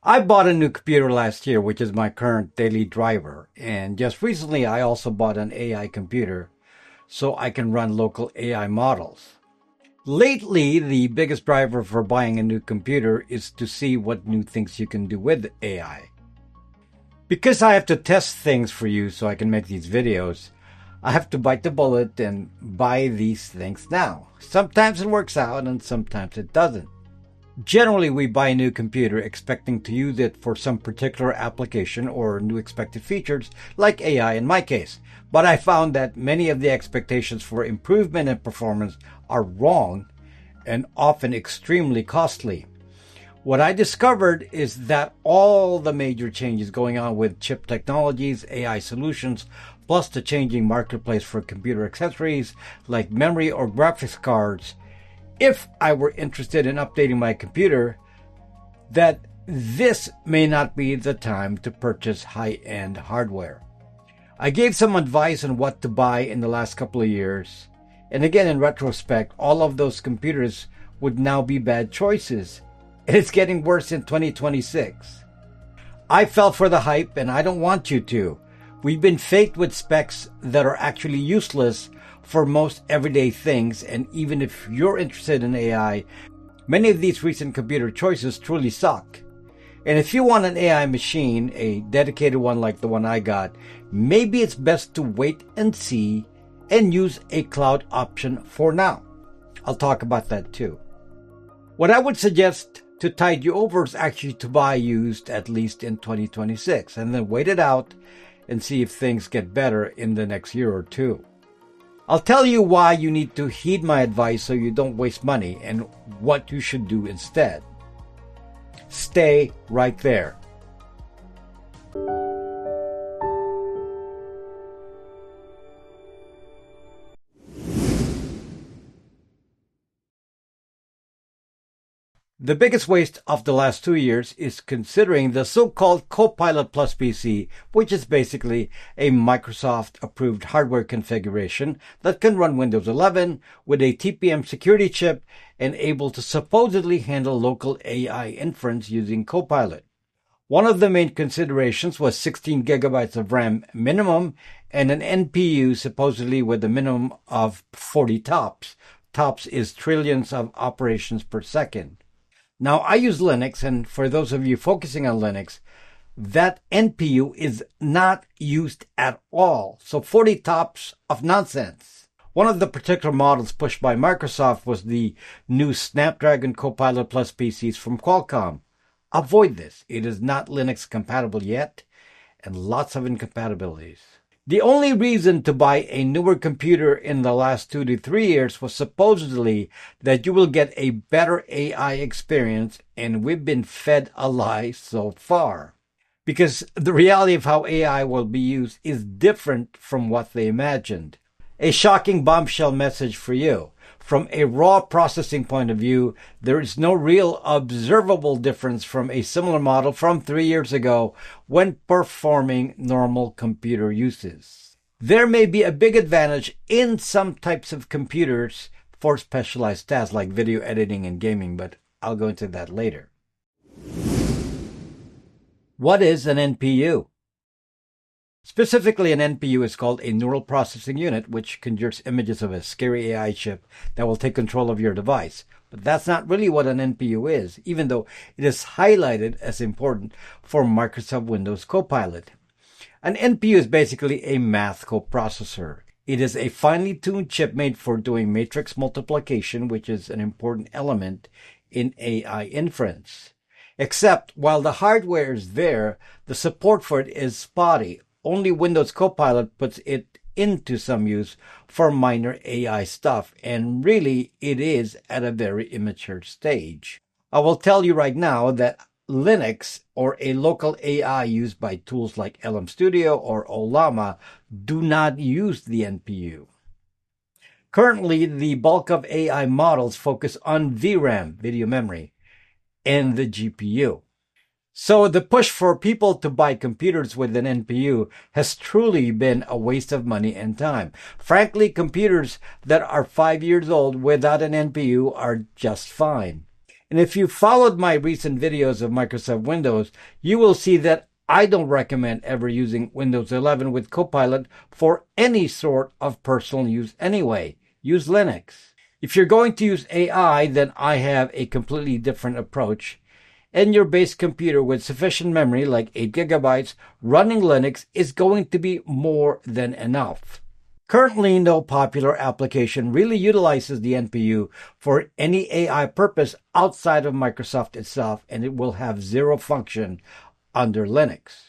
I bought a new computer last year, which is my current daily driver. And just recently, I also bought an AI computer so I can run local AI models. Lately, the biggest driver for buying a new computer is to see what new things you can do with AI. Because I have to test things for you so I can make these videos, I have to bite the bullet and buy these things now. Sometimes it works out and sometimes it doesn't. Generally, we buy a new computer expecting to use it for some particular application or new expected features, like AI in my case. But I found that many of the expectations for improvement in performance are wrong and often extremely costly. What I discovered is that all the major changes going on with chip technologies, AI solutions, plus the changing marketplace for computer accessories like memory or graphics cards, if I were interested in updating my computer, that this may not be the time to purchase high-end hardware. I gave some advice on what to buy in the last couple of years, and again in retrospect, all of those computers would now be bad choices. And it's getting worse in 2026. I fell for the hype and I don't want you to. We've been faked with specs that are actually useless for most everyday things, and even if you're interested in AI, many of these recent computer choices truly suck. And if you want an AI machine, a dedicated one like the one I got, maybe it's best to wait and see and use a cloud option for now. I'll talk about that too. What I would suggest to tide you over is actually to buy used at least in 2026 and then wait it out and see if things get better in the next year or two. I'll tell you why you need to heed my advice so you don't waste money and what you should do instead. Stay right there. The biggest waste of the last 2 years is considering the so-called Copilot Plus PC, which is basically a Microsoft-approved hardware configuration that can run Windows 11 with a TPM security chip and able to supposedly handle local AI inference using Copilot. One of the main considerations was 16 gigabytes of RAM minimum and an NPU supposedly with a minimum of 40 TOPS. TOPS is trillions of operations per second. Now, I use Linux, and for those of you focusing on Linux, that NPU is not used at all. So 40 TOPS of nonsense. One of the particular models pushed by Microsoft was the new Snapdragon Copilot Plus PCs from Qualcomm. Avoid this. It is not Linux compatible yet, and lots of incompatibilities. The only reason to buy a newer computer in the last 2 to 3 years was supposedly that you will get a better AI experience, and we've been fed a lie so far. Because the reality of how AI will be used is different from what they imagined. A shocking bombshell message for you. From a raw processing point of view, there is no real observable difference from a similar model from 3 years ago when performing normal computer uses. There may be a big advantage in some types of computers for specialized tasks like video editing and gaming, but I'll go into that later. What is an NPU? Specifically, an NPU is called a neural processing unit, which conjures images of a scary AI chip that will take control of your device. But that's not really what an NPU is, even though it is highlighted as important for Microsoft Windows Copilot. An NPU is basically a math coprocessor. It is a finely tuned chip made for doing matrix multiplication, which is an important element in AI inference. Except, while the hardware is there, the support for it is spotty. Only Windows Copilot puts it into some use for minor AI stuff, and really it is at a very immature stage. I will tell you right now that Linux or a local AI used by tools like LM Studio or Ollama do not use the NPU. Currently, the bulk of AI models focus on VRAM, video memory, and the GPU. So the push for people to buy computers with an NPU has truly been a waste of money and time. Frankly, computers that are 5 years old without an NPU are just fine. And if you followed my recent videos of Microsoft Windows, you will see that I don't recommend ever using Windows 11 with Copilot for any sort of personal use anyway. Use Linux. If you're going to use AI, then I have a completely different approach. And your base computer with sufficient memory, like 8 gigabytes, running Linux is going to be more than enough. Currently, no popular application really utilizes the NPU for any AI purpose outside of Microsoft itself, and it will have zero function under Linux.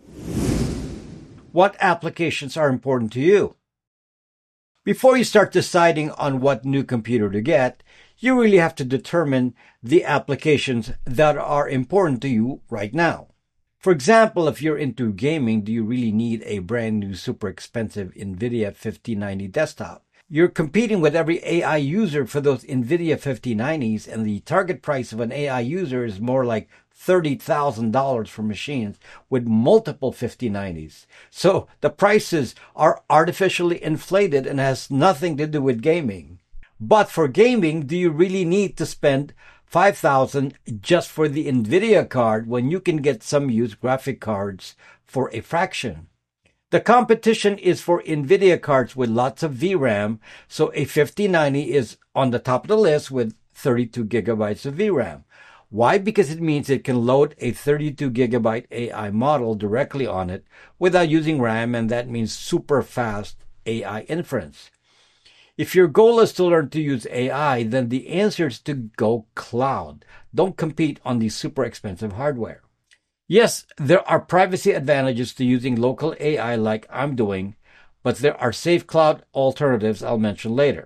What applications are important to you? Before you start deciding on what new computer to get, you really have to determine the applications that are important to you right now. For example, if you're into gaming, do you really need a brand new super expensive NVIDIA 5090 desktop? You're competing with every AI user for those NVIDIA 5090s, and the target price of an AI user is more like $30,000 for machines with multiple 5090s. So the prices are artificially inflated and has nothing to do with gaming. But for gaming, do you really need to spend $5,000 just for the NVIDIA card when you can get some used graphic cards for a fraction? The competition is for NVIDIA cards with lots of VRAM, so a 5090 is on the top of the list with 32 gigabytes of VRAM. Why? Because it means it can load a 32 gigabyte AI model directly on it without using RAM, and that means super fast AI inference. If your goal is to learn to use AI, then the answer is to go cloud. Don't compete on the super expensive hardware. Yes, there are privacy advantages to using local AI like I'm doing, but there are safe cloud alternatives I'll mention later.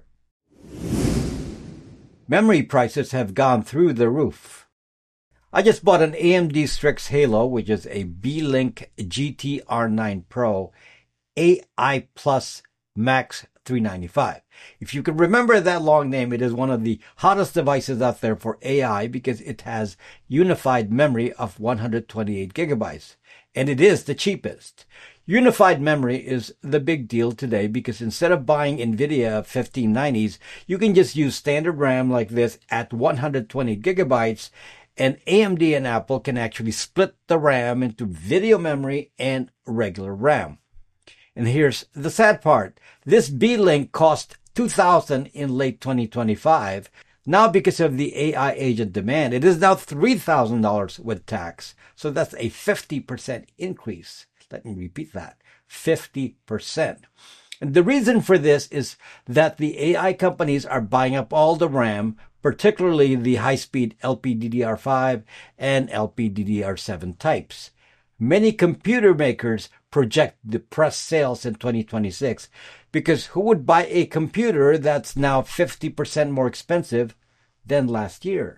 Memory prices have gone through the roof. I just bought an AMD Strix Halo, which is a Beelink GT-R9 Pro AI Plus Max 395. If you can remember that long name, it is one of the hottest devices out there for AI because it has unified memory of 128 gigabytes, and it is the cheapest. Unified memory is the big deal today because instead of buying NVIDIA 1590s, you can just use standard RAM like this at 120 gigabytes, and AMD and Apple can actually split the RAM into video memory and regular RAM. And here's the sad part. This Beelink cost $2,000 in late 2025. Now, because of the AI agent demand, it is now $3,000 with tax. So that's a 50% increase. Let me repeat that. 50%. And the reason for this is that the AI companies are buying up all the RAM, particularly the high-speed LPDDR5 and LPDDR7 types. Many computer makers project depressed sales in 2026 because who would buy a computer that's now 50% more expensive than last year?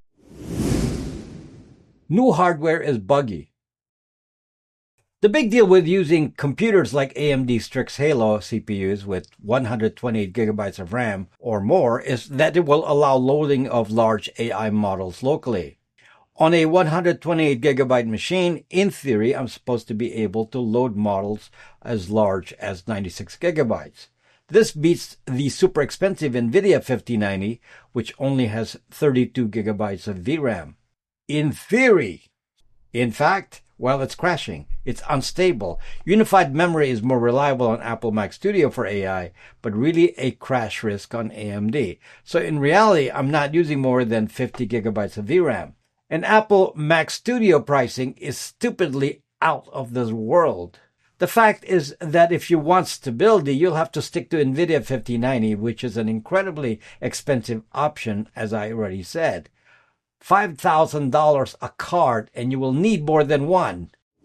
New hardware is buggy. The big deal with using computers like AMD Strix Halo CPUs with 128 gigabytes of RAM or more is that it will allow loading of large AI models locally. On a 128 gigabyte machine, in theory, I'm supposed to be able to load models as large as 96 gigabytes. This beats the super expensive NVIDIA 5090, which only has 32 gigabytes of VRAM. In theory. In fact, well, it's crashing. It's unstable. Unified memory is more reliable on Apple Mac Studio for AI, but really a crash risk on AMD. So in reality, I'm not using more than 50 gigabytes of VRAM. And Apple Mac Studio pricing is stupidly out of this world. The fact is that if you want stability, you'll have to stick to NVIDIA 5090, which is an incredibly expensive option, as I already said. $5,000 a card, and you will need more than one.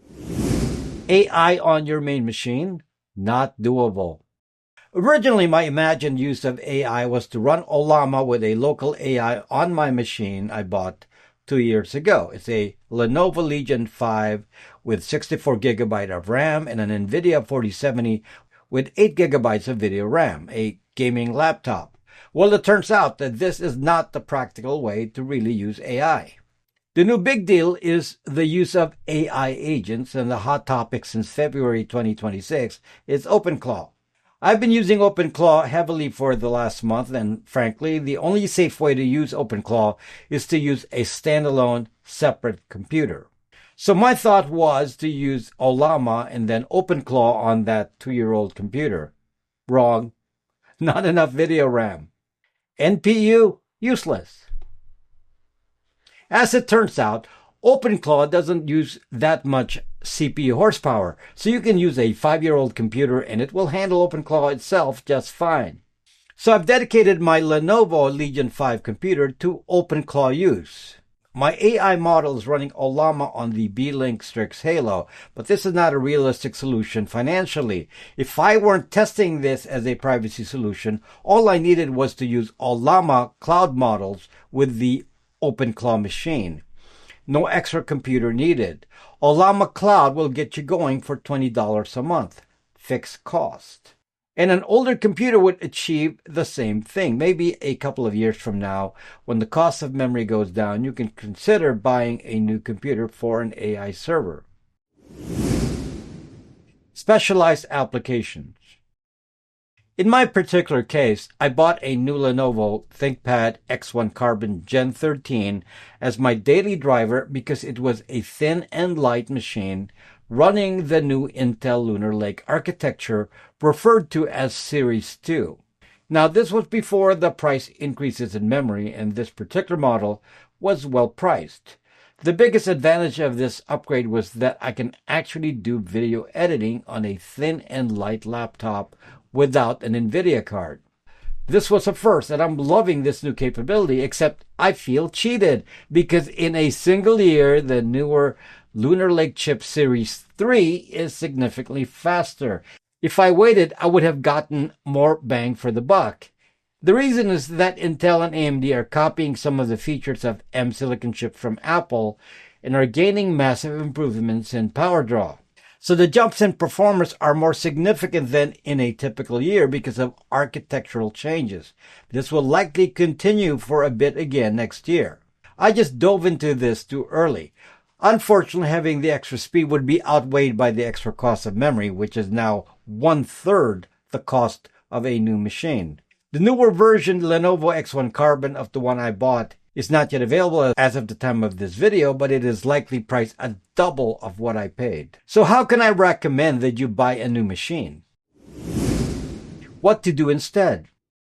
AI on your main machine? Not doable. Originally, my imagined use of AI was to run Ollama with a local AI on my machine I bought 2 years ago. It's a Lenovo Legion 5 with 64 gigabyte of RAM and an NVIDIA 4070 with 8 gigabytes of video RAM, a gaming laptop. Well, it turns out that this is not the practical way to really use AI. The new big deal is the use of AI agents, and the hot topic since February 2026 is OpenClaw. I've been using OpenClaw heavily for the last month, and frankly, the only safe way to use OpenClaw is to use a standalone, separate computer. So my thought was to use Ollama and then OpenClaw on that 2-year-old computer. Wrong. Not enough video RAM. NPU, useless. As it turns out, OpenClaw doesn't use that much CPU horsepower, so you can use a 5-year-old computer and it will handle OpenClaw itself just fine. So I've dedicated my Lenovo Legion 5 computer to OpenClaw use. My AI model is running Ollama on the Beelink Strix Halo, but this is not a realistic solution financially. If I weren't testing this as a privacy solution, all I needed was to use Ollama cloud models with the OpenClaw machine. No extra computer needed. Ollama Cloud will get you going for $20 a month. Fixed cost. And an older computer would achieve the same thing. Maybe a couple of years from now, when the cost of memory goes down, you can consider buying a new computer for an AI server. Specialized applications. In my particular case, I bought a new Lenovo ThinkPad X1 Carbon Gen 13 as my daily driver because it was a thin and light machine running the new Intel Lunar Lake architecture referred to as Series 2. Now, this was before the price increases in memory, and this particular model was well priced. The biggest advantage of this upgrade was that I can actually do video editing on a thin and light laptop without an NVIDIA card. This was a first, and I'm loving this new capability, except I feel cheated because in a single year, the newer Lunar Lake chip Series 3 is significantly faster. If I waited, I would have gotten more bang for the buck. The reason is that Intel and AMD are copying some of the features of M Silicon chip from Apple and are gaining massive improvements in power draw. So the jumps in performance are more significant than in a typical year because of architectural changes. This will likely continue for a bit again next year. I just dove into this too early. Unfortunately, having the extra speed would be outweighed by the extra cost of memory, which is now 1/3 the cost of a new machine. The newer version Lenovo X1 Carbon of the one I bought is not yet available as of the time of this video, but it is likely priced at double of what I paid. So how can I recommend that you buy a new machine? What to do instead?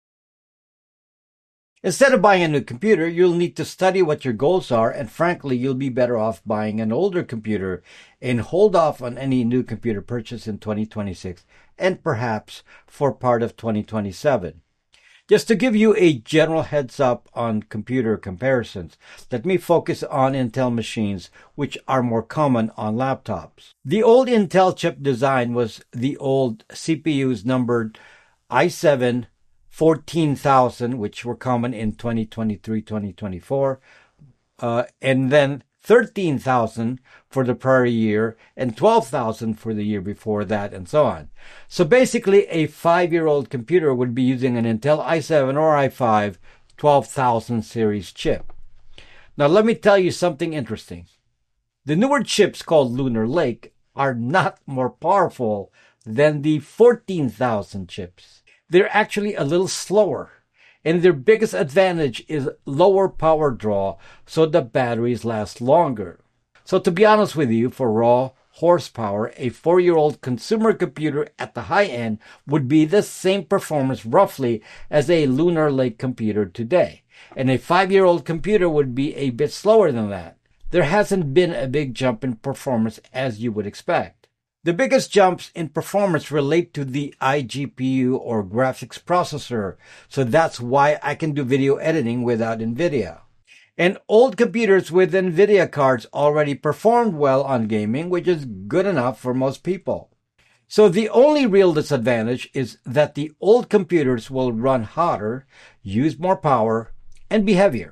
Instead of buying a new computer, you'll need to study what your goals are, and frankly, you'll be better off buying an older computer and hold off on any new computer purchase in 2026 and perhaps for part of 2027. Just to give you a general heads up on computer comparisons, let me focus on Intel machines, which are more common on laptops. The old Intel chip design was the old CPUs numbered i7 14000, which were common in 2023-2024, and then 13,000 for the prior year and 12,000 for the year before that, and so on. So basically, a 5-year-old computer would be using an Intel i7 or i5 12,000 series chip. Now, let me tell you something interesting. The newer chips called Lunar Lake are not more powerful than the 14,000 chips. They're actually a little slower. And their biggest advantage is lower power draw, so the batteries last longer. So to be honest with you, for raw horsepower, a 4-year-old consumer computer at the high end would be the same performance roughly as a Lunar Lake computer today. And a 5-year-old computer would be a bit slower than that. There hasn't been a big jump in performance as you would expect. The biggest jumps in performance relate to the iGPU or graphics processor, so that's why I can do video editing without NVIDIA. And old computers with NVIDIA cards already performed well on gaming, which is good enough for most people. So the only real disadvantage is that the old computers will run hotter, use more power, and be heavier.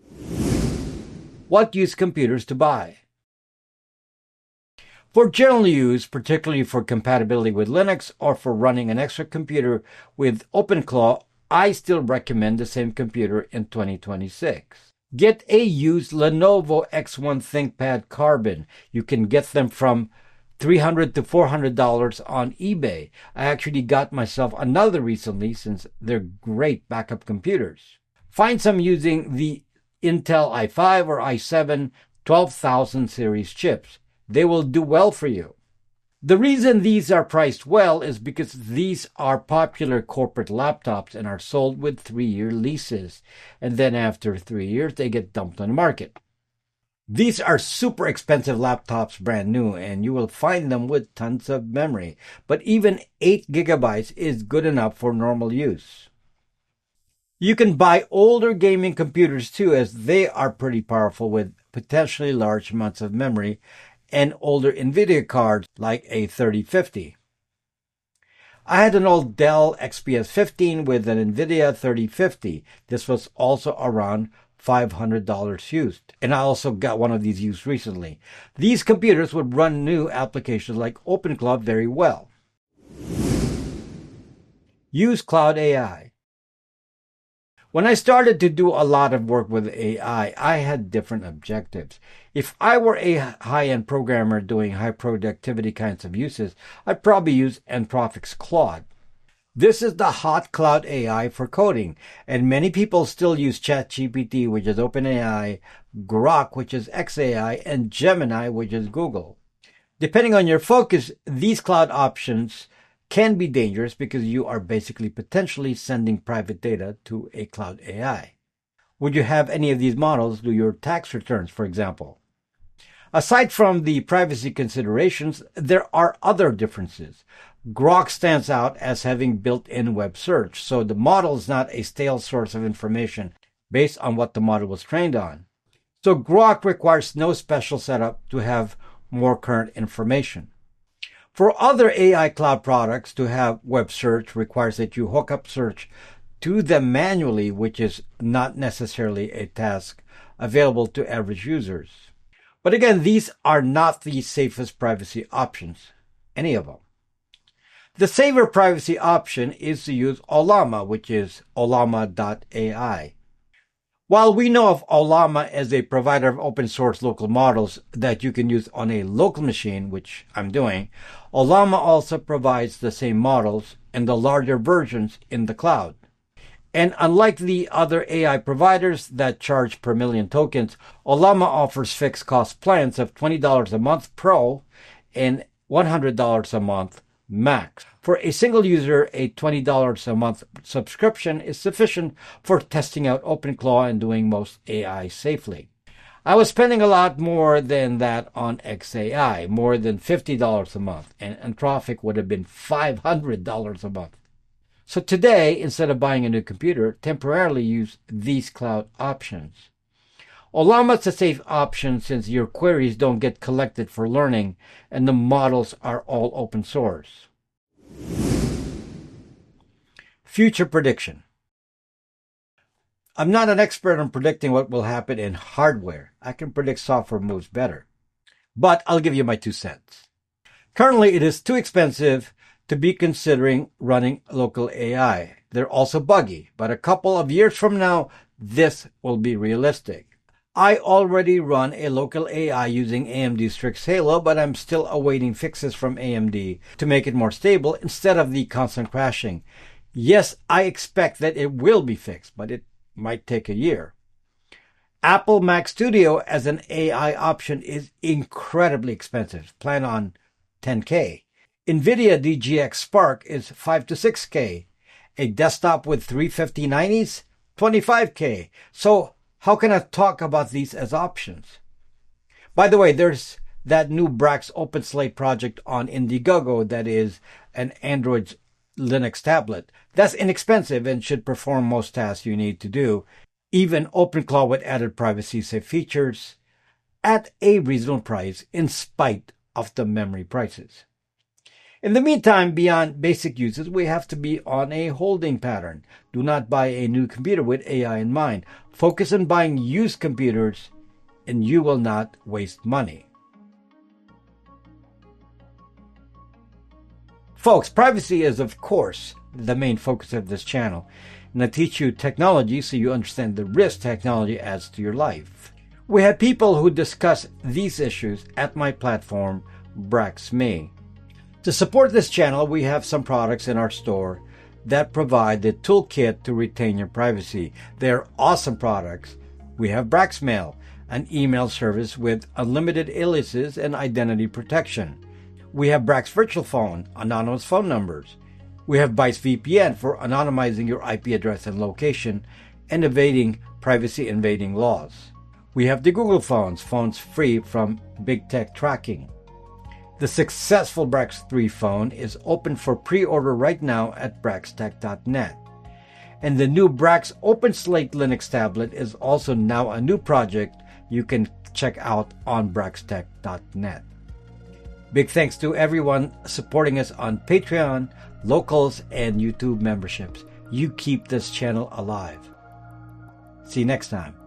What use computers to buy? For general use, particularly for compatibility with Linux or for running an extra computer with OpenClaw, I still recommend the same computer in 2026. Get a used Lenovo X1 ThinkPad Carbon. You can get them from $300 to $400 on eBay. I actually got myself another recently since they're great backup computers. Find some using the Intel i5 or i7 12,000 series chips. They will do well for you. The reason these are priced well is because these are popular corporate laptops and are sold with 3-year leases. And then after 3 years, they get dumped on the market. These are super expensive laptops, brand new, and you will find them with tons of memory. But even 8 gigabytes is good enough for normal use. You can buy older gaming computers too, as they are pretty powerful with potentially large amounts of memory, and older NVIDIA cards like a 3050. I had an old Dell XPS 15 with an NVIDIA 3050. This was also around $500 used. And I also got one of these used recently. These computers would run new applications like OpenClaw very well. Use Cloud AI. When I started to do a lot of work with AI, I had different objectives. If I were a high-end programmer doing high productivity kinds of uses, I'd probably use Anthropic's Claude. This is the hot cloud AI for coding, and many people still use ChatGPT, which is OpenAI, Grok, which is xAI, and Gemini, which is Google. Depending on your focus, these cloud options can be dangerous because you are basically potentially sending private data to a cloud AI. Would you have any of these models do your tax returns, for example? Aside from the privacy considerations, there are other differences. Grok stands out as having built-in web search, so the model is not a stale source of information based on what the model was trained on. So Grok requires no special setup to have more current information. For other AI cloud products, to have web search requires that you hook up search to them manually, which is not necessarily a task available to average users. But again, these are not the safest privacy options, any of them. The safer privacy option is to use Ollama, which is Ollama.ai. While we know of Ollama as a provider of open source local models that you can use on a local machine, which I'm doing, Ollama also provides the same models and the larger versions in the cloud. And unlike the other AI providers that charge per million tokens, Ollama offers fixed cost plans of $20 a month Pro and $100 a month Max. For a single user, a $20 a month subscription is sufficient for testing out OpenClaw and doing most AI safely. I was spending a lot more than that on xAI, more than $50 a month, and Anthropic would have been $500 a month. So today, instead of buying a new computer, temporarily use these cloud options. Ollama is a safe option since your queries don't get collected for learning and the models are all open source. Future prediction. I'm not an expert on predicting what will happen in hardware. I can predict software moves better. But I'll give you my 2 cents. Currently, it is too expensive to be considering running local AI. They're also buggy, but a couple of years from now, this will be realistic. I already run a local AI using AMD Strix Halo, but I'm still awaiting fixes from AMD to make it more stable instead of the constant crashing. Yes, I expect that it will be fixed, but it might take a year. Apple Mac Studio as an AI option is incredibly expensive. Plan on $10K. NVIDIA DGX Spark is $5 to $6K. A desktop with 35090s, $25K. So how can I talk about these as options? By the way, there's that new Brax OpenSlate project on Indiegogo that is an Android Linux tablet. That's inexpensive and should perform most tasks you need to do, even OpenClaw with added privacy-safe features at a reasonable price in spite of the memory prices. In the meantime, beyond basic uses, we have to be on a holding pattern. Do not buy a new computer with AI in mind. Focus on buying used computers, and you will not waste money. Folks, privacy is, of course, the main focus of this channel. And I teach you technology so you understand the risk technology adds to your life. We have people who discuss these issues at my platform, BraxMe. To support this channel, we have some products in our store that provide the toolkit to retain your privacy. They're awesome products. We have BraxMail, an email service with unlimited aliases and identity protection. We have Brax Virtual Phone, anonymous phone numbers. We have Bytes VPN for anonymizing your IP address and location and evading privacy invading laws. We have the Google phones free from big tech tracking. The successful Brax 3 phone is open for pre-order right now at braxtech.net. And the new Brax OpenSlate Linux tablet is also now a new project you can check out on braxtech.net. Big thanks to everyone supporting us on Patreon, Locals, and YouTube memberships. You keep this channel alive. See you next time.